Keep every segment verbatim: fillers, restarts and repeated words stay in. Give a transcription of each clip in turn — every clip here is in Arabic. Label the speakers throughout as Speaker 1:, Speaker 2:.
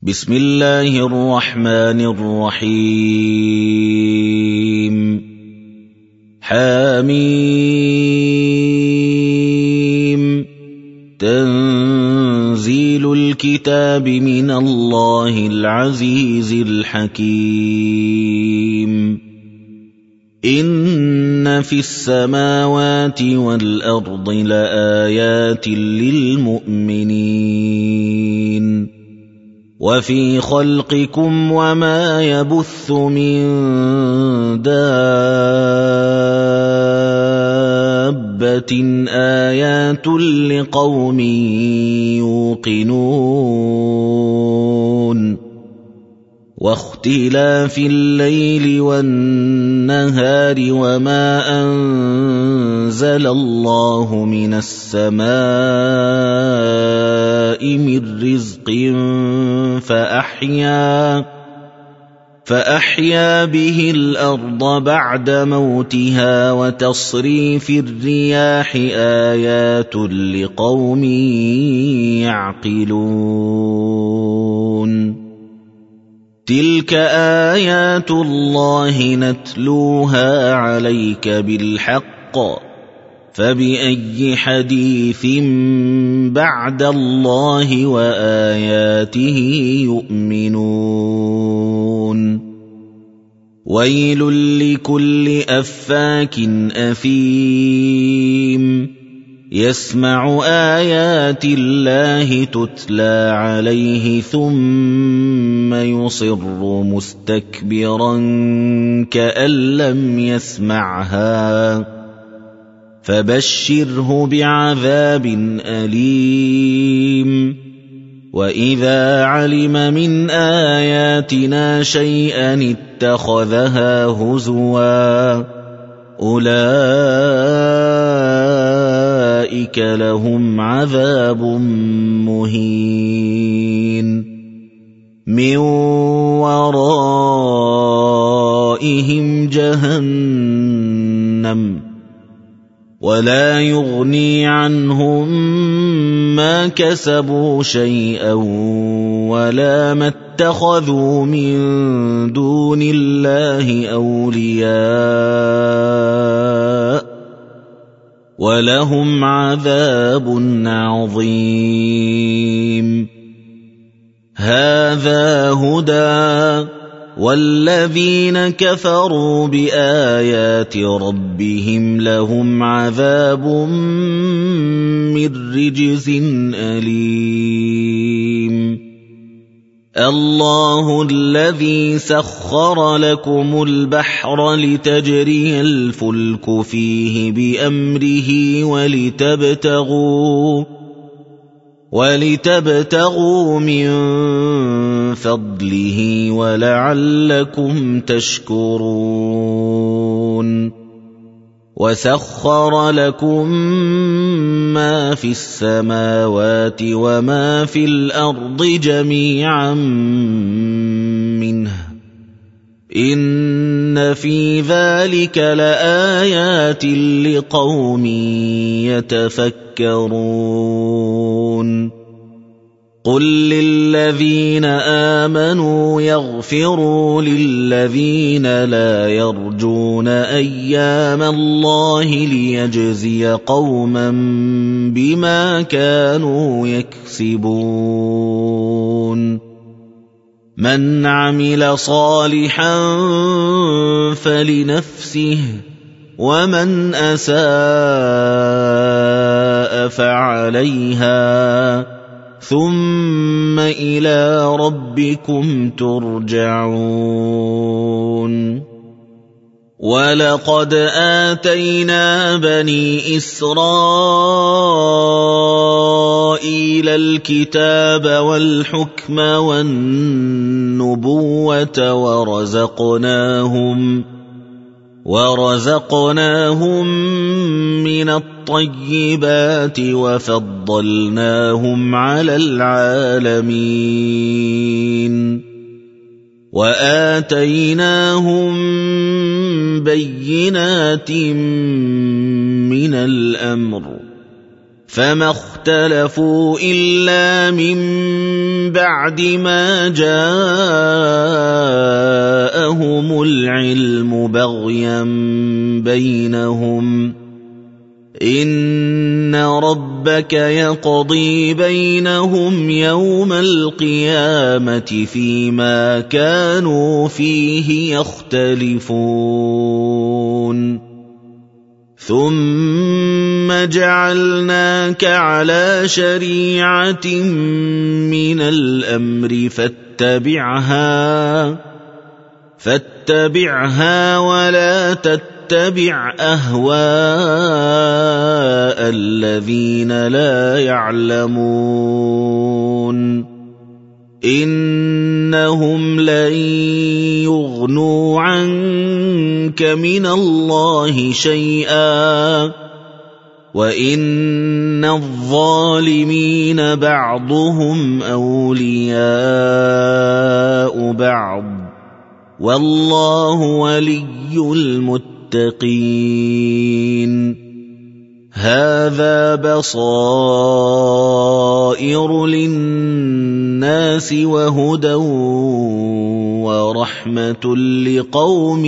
Speaker 1: بسم الله الرحمن الرحيم حميم تنزيل الكتاب من الله العزيز الحكيم إن في السماوات والأرض لآيات للمؤمنين وفي خلقكم وما يبث من دابة آيات لقوم يوقنون واختلاف الليل والنهار وما أنزل الله من السماء من رزق فأحيا فأحيا به الأرض بعد موتها وتصريف الرياح آيات لقوم يعقلون تلك آيات الله نتلوها عليك بالحق فبأي حديث بعد الله وآياته يؤمنون ويل لكل أفاك أثيم يسمع آيات الله تتلى عليه ثم يصر مستكبرا كأن لم يسمعها فبشره بعذاب أليم وإذا علم من آياتنا شيئا اتخذها هزوا أولئك لهم عذاب مهين من ورائهم جهنم ولا يغني عنهم ما كسبوا شيئا ولا ما اتخذوا من دون الله أولياء ولهم عذاب عظيم هذا هدى والذين كفروا بآيات ربهم لهم عذاب من رجز أليم الله الذي سخر لكم البحر لتجري الفلك فيه بأمره ولتبتغوا ولتبتغوا من فضله ولعلكم تشكرون وسخر لكم ما في السماوات وما في الأرض جميعا منه إن في ذلك لآيات لقوم يتفكرون قل للذين آمنوا يغفروا للذين لا يرجون أيام الله ليجزي قوما بما كانوا يكسبون من عمل صالحا فلنفسه ومن أساء فعليها ثم إلى ربكم ترجعون ولقد آتينا بني إسرائيل الكتاب والحكم والنبوة ورزقناهم ورزقناهم من الطيبات وفضلناهم على العالمين وآتيناهم بينات من الأمر فما اختلفوا إلا من بعد ما جاءهم العلم بغيا بينهم إن ربك يقضي بينهم يوم القيامة فيما كانوا فيه يختلفون ثم جعلناك على شريعة من الأمر فاتبعها فاتبعها ولا تتبع أهواء الذين لا يعلمون إنهم لن يغنوا عنك من الله شيئا وإن الظالمين بعضهم أولياء بعض والله ولي المتقين هذا بصائر للناس وهدى ورحمة لقوم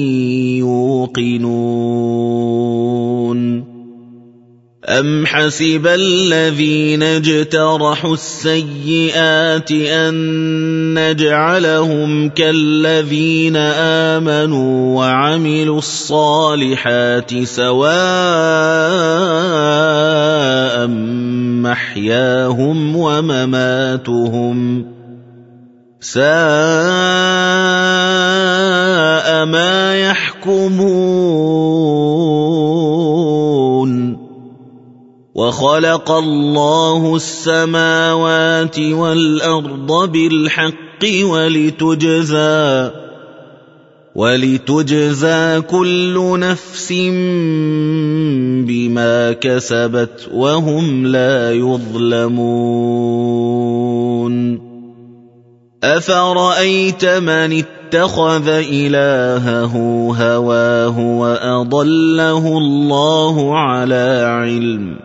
Speaker 1: يوقنون أم حسب الذين اجترحوا السيئات أن نجعلهم كالذين آمنوا وعملوا الصالحات سواء محياهم ومماتهم ساء ما يحكمون وخلق الله السماوات والأرض بالحق ولتجزى ولتجزى كل نفس بما كسبت وهم لا يظلمون أفرأيت من اتخذ إلهه هواه وأضله الله على علم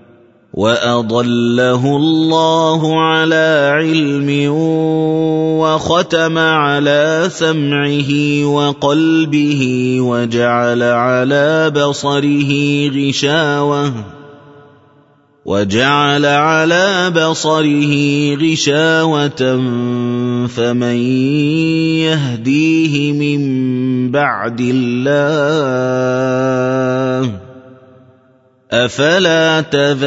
Speaker 1: وأضله الله على علم وختم على سمعه وقلبه وجعل على بصره غشاوة وجعل على بصره غشاوة فمن يهديه من بعد الله أفلا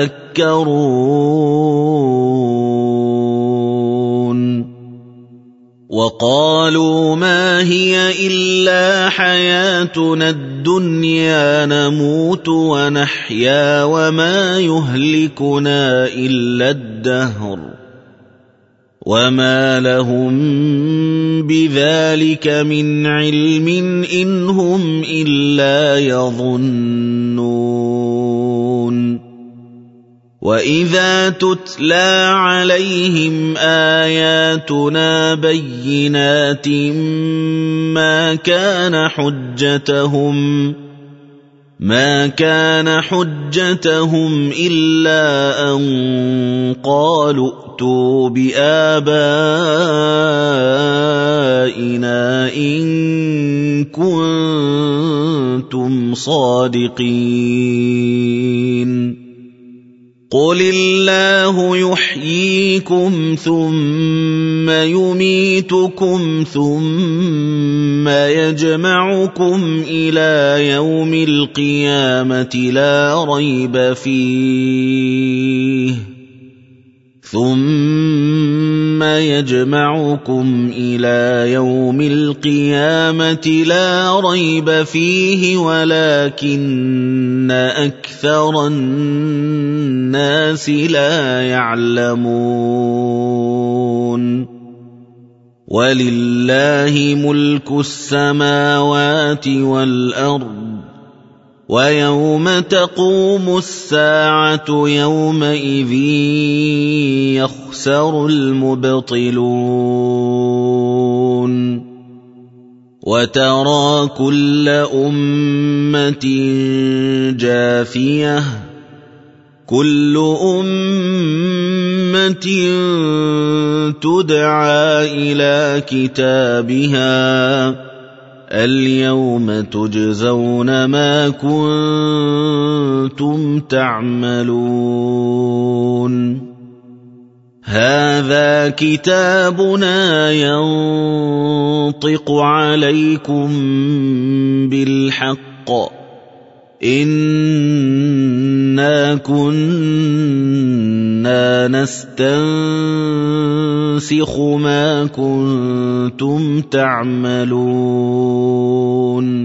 Speaker 1: تذكرون وقالوا ما هي إلا حياتنا الدنيا نموت ونحيا وما يهلكنا إلا الدهر وما لهم بذلك من علم إن هم إلا يظنون وإذا تتلى عليهم آياتنا بينات ما كان حجتهم ما كان حجتهم إلا أن قالوا ائتوا بآبائنا إن كنتم صادقين قل الله يحييكم ثم يميتكم ثم يجمعكم إلى يوم القيامة لا ريب فيه ثم يجمعكم إلى يوم القيامة لا ريب فيه ولكن أكثر الناس لا يعلمون ولله ملك السماوات والأرض ويوم تقوم الساعة يومئذ يخسر المبطلون وترى كل أمة جاثية كل أمة تدعى إلى كتابها اليوم تجزون ما كنتم تعملون هذا كتابنا ينطق عليكم بالحق إنا كنا نستنسخ ما كنتم تعملون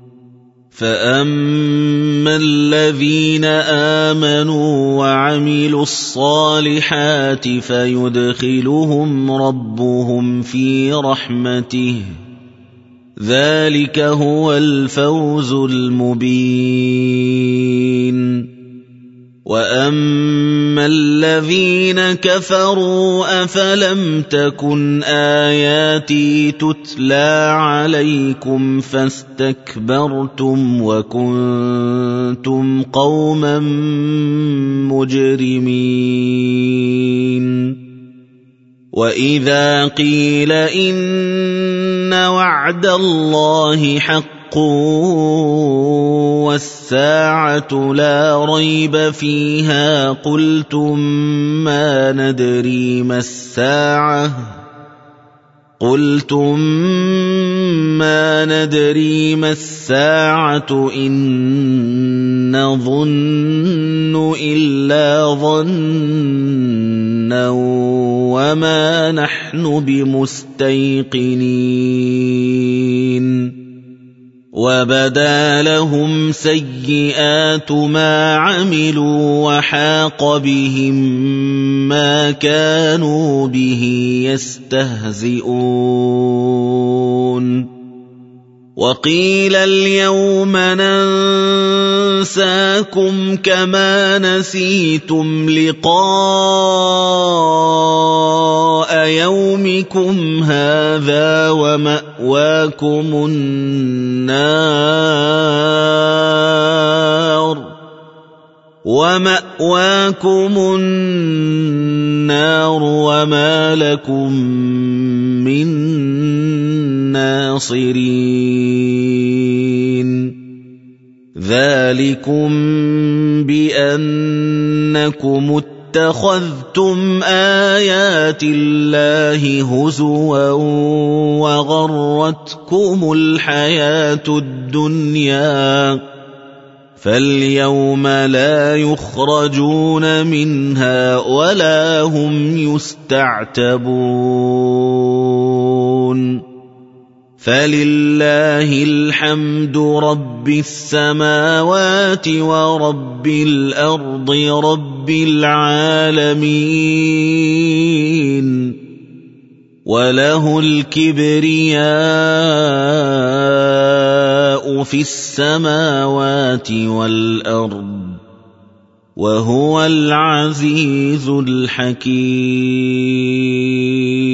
Speaker 1: فأما الذين آمنوا وعملوا الصالحات فيدخلهم ربهم في رحمته ذلك هو الفوز المبين وأما الذين كفروا أفلم تكن آياتي تتلى عليكم فاستكبرتم وكنتم قوما مجرمين وإذا قيل إن وعد الله حق والساعة لا ريب فيها قلتم ما ندري ما الساعة قلتم ما ندري ما الساعة إن نظن إلا ظنا وما نحن بمستيقنين وبدا لهم سيئات ما عملوا وحاق بهم ما كانوا به يستهزئون وقيل اليوم ننساكم كما نسيتم لقاء يومكم هذا ومأواكم النار ومأواكم النار وما لكم من ناصرين ذلكم بأنكم اتخذتم آيات الله هزوا وغرتكم الحياة الدنيا فاليوم لا يخرجون منها ولا هم يستعتبون فلله الحمد رب السماوات ورب الأرض رب العالمين وله الكبرياء في السماوات والأرض وهو العزيز الحكيم